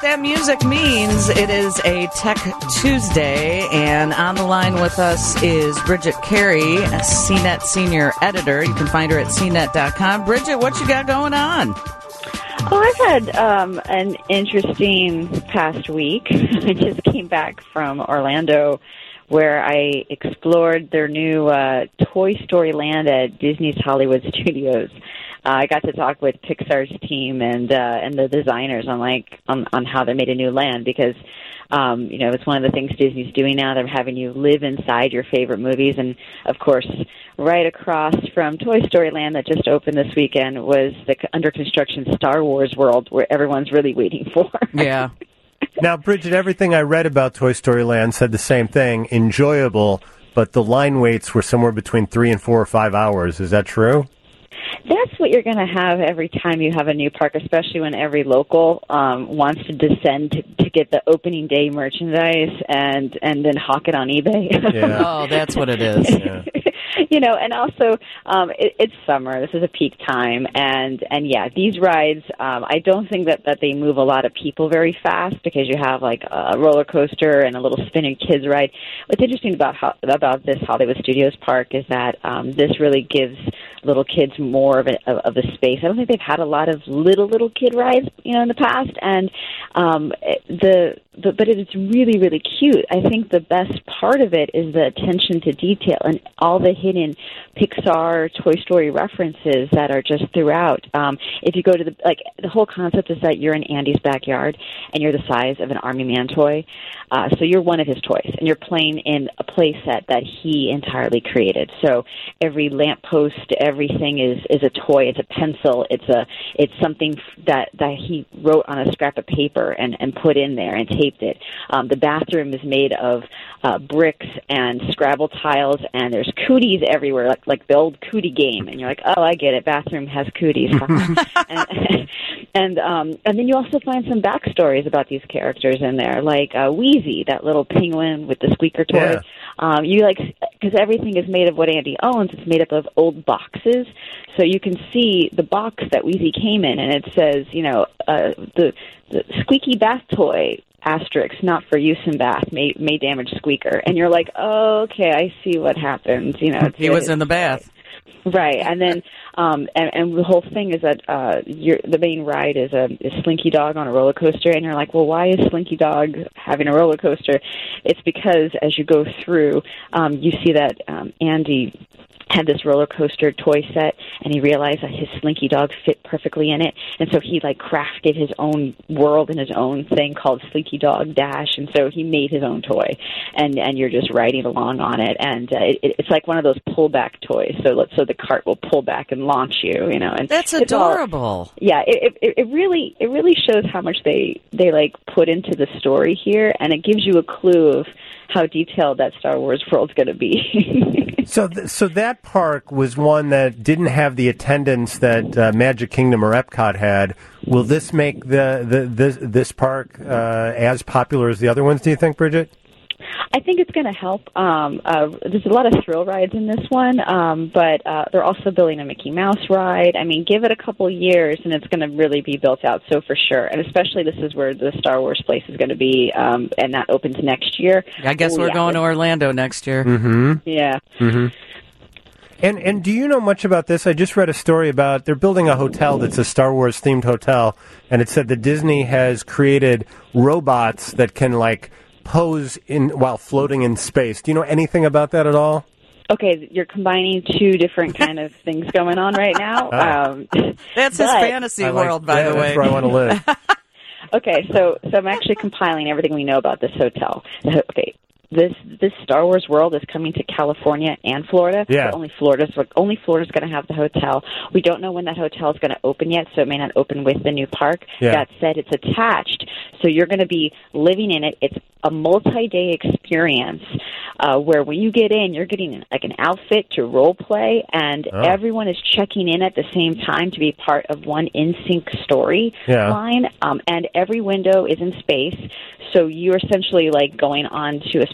what that music means. It is a Tech Tuesday, and on the line with us is Bridget Carey, a CNET Senior Editor. You can find her at cnet.com. Bridget, what you got going on? Oh, I've had an interesting past week. I just came back from Orlando, where I explored their new Toy Story Land at Disney's Hollywood Studios. I got to talk with Pixar's team and the designers on how they made a new land, because it's one of the things Disney's doing now. They're having you live inside your favorite movies, and of course, right across from Toy Story Land that just opened this weekend was the under construction Star Wars World, where everyone's really waiting for. Yeah. Now, Bridget, everything I read about Toy Story Land said the same thing: enjoyable, but the line waits were somewhere between 3 and 4 or 5 hours. Is that true? That's what you're going to have every time you have a new park, especially when every local wants to descend to get the opening day merchandise and then hawk it on eBay. Yeah. Oh, that's what it is. Yeah. And also it's summer. This is a peak time, and yeah, these rides. I don't think that they move a lot of people very fast, because you have like a roller coaster and a little spinning kids ride. What's interesting about this Hollywood Studios park is that this really gives little kids more of a space. I don't think they've had a lot of little kid rides, in the past, and but it's really, really cute. I think the best part of it is the attention to detail and all the hidden Pixar, Toy Story references that are just throughout. If you go to the whole concept is that you're in Andy's backyard and you're the size of an Army Man toy. So you're one of his toys, and you're playing in a play set that he entirely created. So every lamppost, everything is a toy. It's a pencil. It's something that he wrote on a scrap of paper and put in there and taped it. The bathroom is made of bricks and Scrabble tiles, and there's cooties everywhere, like the old cootie game. And you're like, oh, I get it. Bathroom has cooties. and then you also find some backstories about these characters in there, like Wheezy, that little penguin with the squeaker toy. Yeah. Because everything is made of what Andy owns. It's made up of old boxes, so you can see the box that Wheezy came in, and it says, the squeaky bath toy, asterisk, not for use in bath, may damage squeaker. And you're like, oh, okay, I see what happens. He was in the bath. Right, and then and the whole thing is that the main ride is Slinky Dog on a roller coaster, and you're like, well, why is Slinky Dog having a roller coaster? It's because as you go through, you see that Andy had this roller coaster toy set, and he realized that his Slinky Dog fit perfectly in it, and so he crafted his own world and his own thing called Slinky Dog Dash, and so he made his own toy, and you're just riding along on it, and it's like one of those pullback toys, so the cart will pull back and launch you, and that's adorable. It really shows how much they put into the story here, and it gives you a clue of how detailed that Star Wars world's going to be. So that park was one that didn't have the attendance that Magic Kingdom or Epcot had. Will this make this park as popular as the other ones, do you think, Bridget? I think it's going to help. There's a lot of thrill rides in this one, but they're also building a Mickey Mouse ride. I mean, give it a couple years, and it's going to really be built out, so for sure. And especially this is where the Star Wars place is going to be, and that opens next year. I guess we're going to Orlando next year. Mm-hmm. Yeah. Mm-hmm. And do you know much about this? I just read a story about they're building a hotel that's a Star Wars-themed hotel, and it said that Disney has created robots that can, pose while floating in space. Do you know anything about that at all? Okay, you're combining two different kind of things going on right now. That's his fantasy world, by the way. That's where I want to live. Okay, so I'm actually compiling everything we know about this hotel. Okay, this Star Wars world is coming to California and Florida. Yeah. But only Florida's going to have the hotel. We don't know when that hotel is going to open yet, so it may not open with the new park. Yeah. That said, it's attached, so you're going to be living in it. It's a multi-day experience where when you get in, you're getting an outfit to role play, and everyone is checking in at the same time to be part of one in-sync story line. And every window is in space, so you're essentially going on to a space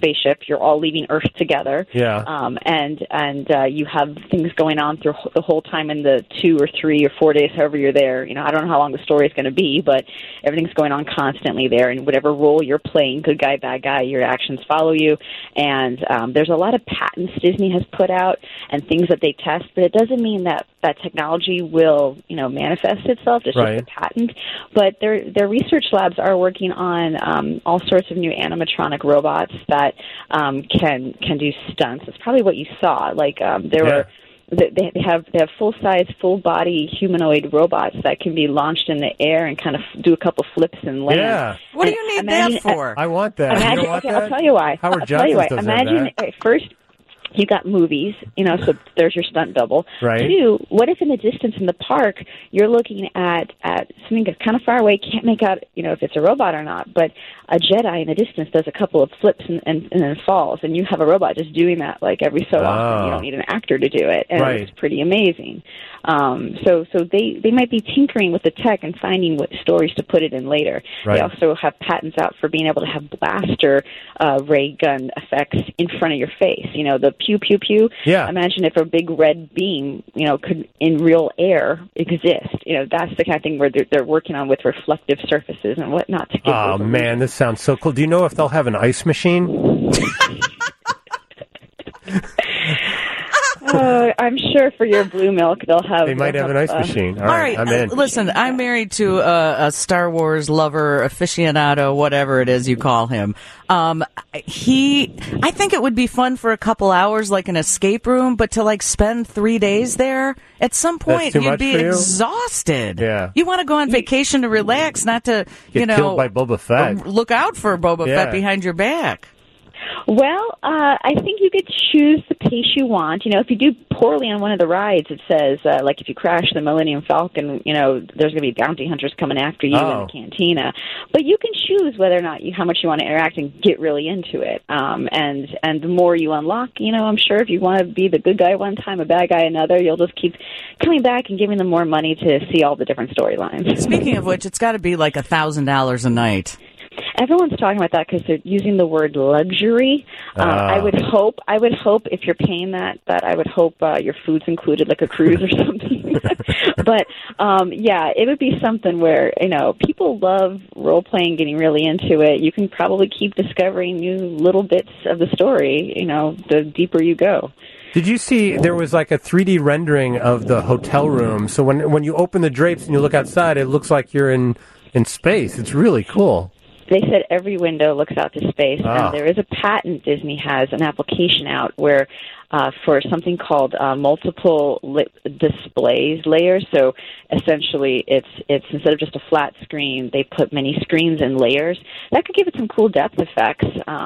spaceship. You're all leaving Earth together. Yeah. And you have things going on through the whole time in the 2 or 3 or 4 days, however you're there. You know, I don't know how long the story is going to be, but everything's going on constantly there. And whatever role you're playing, good guy, bad guy, your actions follow you. And there's a lot of patents Disney has put out and things that they test, but it doesn't mean that technology will, manifest itself. It's just a patent. But their research labs are working on all sorts of new animatronic robots that can do stunts. It's probably what you saw. Like they have full-size, full-body humanoid robots that can be launched in the air and kind of do a couple flips and land. Yeah. What do you need that for? I want that. Imagine, you don't want that? I'll tell you why. Howard Johnson does imagine that. First, you got movies, so there's your stunt double. Right. 2, what if in the distance in the park you're looking at something that's kind of far away, can't make out, if it's a robot or not, but a Jedi in the distance does a couple of flips and then falls, and you have a robot just doing that like every so often. You don't need an actor to do it, and it's pretty amazing. So they might be tinkering with the tech and finding what stories to put it in later. Right. They also have patents out for being able to have blaster ray gun effects in front of your face. The pew pew pew. Yeah. Imagine if a big red beam, could in real air exist. That's the kind of thing where they're working on with reflective surfaces and whatnot to give. Oh man, this sounds so cool. Do you know if they'll have an ice machine? I'm sure for your blue milk they'll have. They might have an ice machine. All right, I'm in. Listen, I'm married to a Star Wars lover, aficionado, whatever it is you call him. I think it would be fun for a couple hours, like an escape room, but to spend 3 days there, at some point you'd be exhausted. Yeah. You want to go on vacation to relax, not to get killed by Boba Fett. Look out for Boba Fett behind your back. Well, I think you could choose the pace you want. If you do poorly on one of the rides, it says, if you crash the Millennium Falcon, there's going to be bounty hunters coming after you in the cantina. But you can choose whether or not how much you want to interact and get really into it. And the more you unlock, I'm sure if you want to be the good guy one time, a bad guy another, you'll just keep coming back and giving them more money to see all the different storylines. Speaking of which, it's got to be like $1,000 a night. Everyone's talking about that because they're using the word luxury. I would hope if you're paying that I would hope your food's included, like a cruise or something. But it would be something where people love role playing, getting really into it. You can probably keep discovering new little bits of the story. The deeper you go. Did you see there was like a 3D rendering of the hotel room? So when you open the drapes and you look outside, it looks like you're in space. It's really cool. They said every window looks out to space, and there is a patent. Disney has an application out where for something called multiple displays layers. So essentially, it's instead of just a flat screen, they put many screens in layers. That could give it some cool depth effects.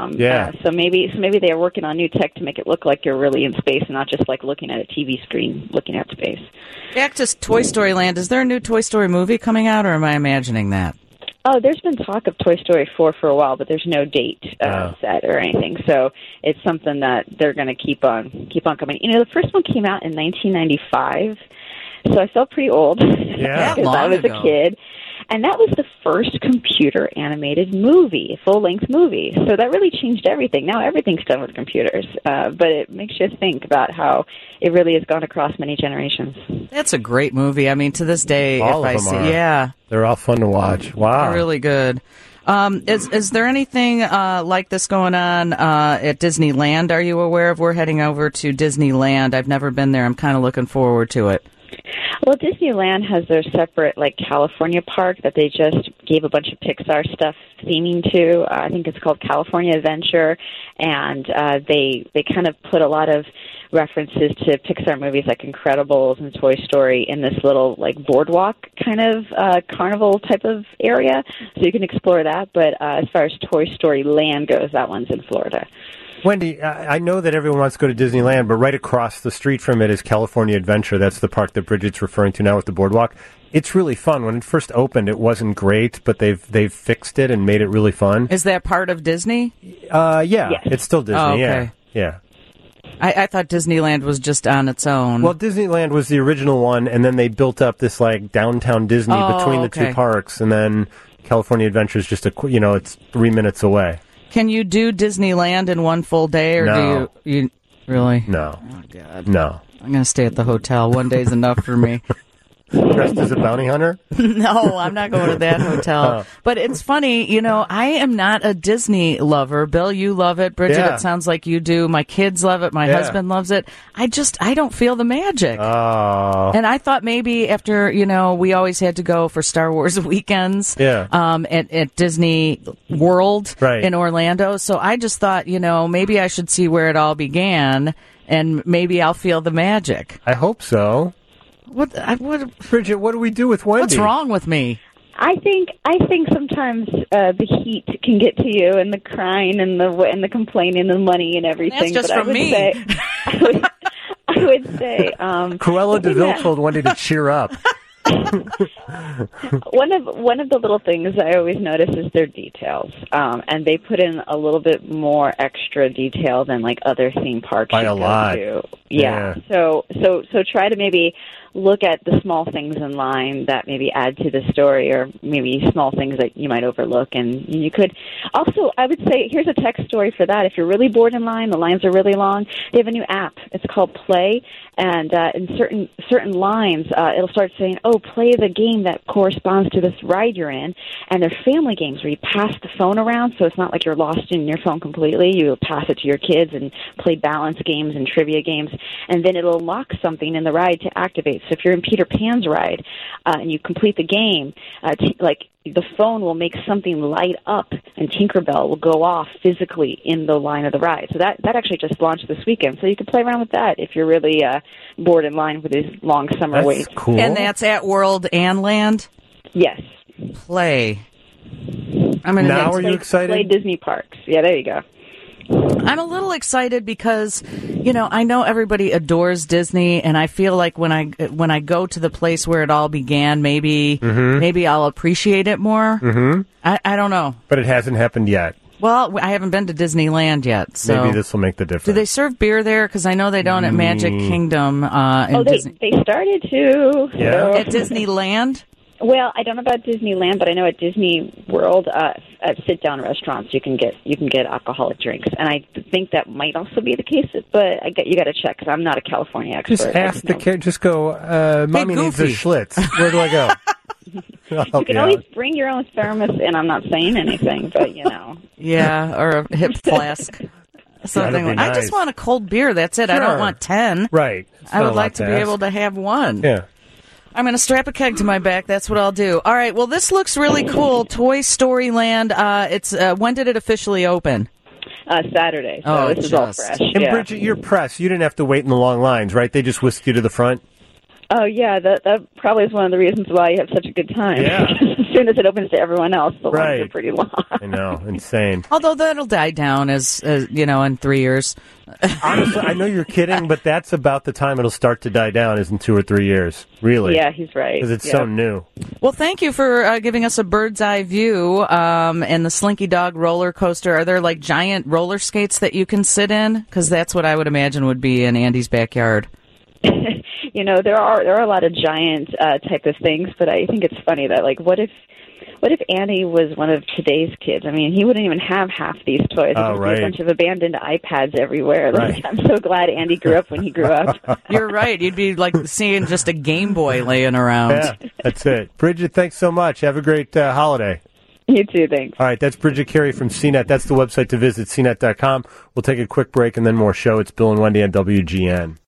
So maybe they are working on new tech to make it look like you're really in space and not just like looking at a TV screen looking at space. Back to Toy Story Land. Is there a new Toy Story movie coming out, or am I imagining that? Oh, there's been talk of Toy Story 4 for a while, but there's no date set or anything. So it's something that they're going to keep on coming. The first one came out in 1995, so I felt pretty old. Yeah, because I was a kid. And that was the first computer-animated movie, full-length movie. So that really changed everything. Now everything's done with computers. But it makes you think about how it really has gone across many generations. That's a great movie. I mean, to this day, all of them are. They're all fun to watch. Wow. They're really good. Is there anything like this going on at Disneyland? Are you aware of? We're heading over to Disneyland. I've never been there. I'm kind of looking forward to it. Well, Disneyland has their separate, California park that they just gave a bunch of Pixar stuff theming to. I think it's called California Adventure, and they kind of put a lot of references to Pixar movies like Incredibles and Toy Story in this little, boardwalk kind of carnival type of area, so you can explore that. But as far as Toy Story Land goes, that one's in Florida. Wendy, I know that everyone wants to go to Disneyland, but right across the street from it is California Adventure. That's the park that Bridget's referring to now with the boardwalk. It's really fun. When it first opened, it wasn't great, but they've fixed it and made it really fun. Is that part of Disney? Yeah, yes. It's still Disney. Oh, okay. Yeah. I thought Disneyland was just on its own. Well, Disneyland was the original one, and then they built up this downtown Disney between the two parks, and then California Adventure is just it's 3 minutes away. Can you do Disneyland in one full day, or No. do you really? No. Oh, God. No. I'm going to stay at the hotel. One day's enough for me. Dressed as a bounty hunter? No, I'm not going to that hotel. Oh. But it's funny, I am not a Disney lover. Bill, you love it. Bridget, Yeah. it sounds like you do. My kids love it. My Yeah. husband loves it. I don't feel the magic. Oh. And I thought maybe after, we always had to go for Star Wars weekends Yeah. at Disney World Right. in Orlando. So I just thought, maybe I should see where it all began, and maybe I'll feel the magic. I hope so. What Bridget, what do we do with Wendy? what's wrong with me? I think sometimes the heat can get to you, and the crying, and the complaining, and the money, and everything. That's just but from I would me. Say, I would say, Cruella DeVille told Wendy to cheer up. one of the little things I always notice is their details, and they put in a little bit more extra detail than like other theme parks By you a go lot. to. Yeah. So try to maybe look at the small things in line that maybe add to the story, or maybe small things that you might overlook. And you could also, I would say, here's a text story for that. If you're really bored in line, the lines are really long, they have a new app. It's called Play, and in certain lines, it'll start saying, "Oh, play the game that corresponds to this ride you're in." And they're family games where you pass the phone around, so it's not like you're lost in your phone completely. You pass it to your kids and play balance games and trivia games, and then it'll lock something in the ride to activate. So if you're in Peter Pan's ride and you complete the game, the phone will make something light up, and Tinkerbell will go off physically in the line of the ride. So that actually just launched this weekend. So you can play around with that if you're really bored in line with these long summer That's waits. cool. And that's at World and Land? Yes. Play. I'm gonna Now are you excited? Play Disney parks. Yeah, there you go. I'm a little excited because, I know everybody adores Disney, and I feel like when I go to the place where it all began, maybe I'll appreciate it more. Mm-hmm. I don't know. But it hasn't happened yet. Well, I haven't been to Disneyland yet, so Maybe this will make the difference. do they serve beer there? Because I know they don't at Magic Kingdom. They started to. Yeah. So. At Disneyland. Well, I don't know about Disneyland, but I know at Disney World, at sit-down restaurants, you can get alcoholic drinks, and I think that might also be the case. But you got to check because I'm not a California expert. Just ask the kid. Just go. Mommy needs a Goofy. Schlitz. Where do I go? I'll help You can you always out. bring your own thermos, and I'm not saying anything, but Yeah, or a hip flask. Something That'd like be I just nice. want a cold beer. That's it. I Sure. don't want 10. Right. It's I not would a like lot to be ask. able to have one. Yeah. I'm going to strap a keg to my back. That's what I'll do. All right. Well, this looks really cool. Toy Story Land. It's when did it officially open? Saturday. So Oh, this is all just. fresh. And Yeah. Bridget, you're press. You didn't have to wait in the long lines, right? They just whisked you to the front. Oh yeah, that probably is one of the reasons why you have such a good time. Yeah. As soon as it opens to everyone else, the Right. lines are pretty long. I know, insane. Although that'll die down as in 3 years. Honestly, I know you're kidding, but that's about the time it'll start to die down, is in 2 or 3 years. Really? Yeah, he's right. Because it's Yeah. so new. Well, thank you for giving us a bird's eye view. And the Slinky Dog roller coaster. Are there like giant roller skates that you can sit in? Because that's what I would imagine would be in Andy's backyard. There are a lot of giant type of things, but I think it's funny that what if Andy was one of today's kids? I mean, he wouldn't even have half these toys. Oh, There'd be right. a bunch of abandoned iPads everywhere. Right. I'm so glad Andy grew up when he grew up. You're right. You'd be like seeing just a Game Boy laying around. Yeah, that's it. Bridget, thanks so much. Have a great holiday. You too, thanks. All right, that's Bridget Carey from CNET. That's the website to visit, cnet.com. We'll take a quick break and then more show. It's Bill and Wendy on WGN.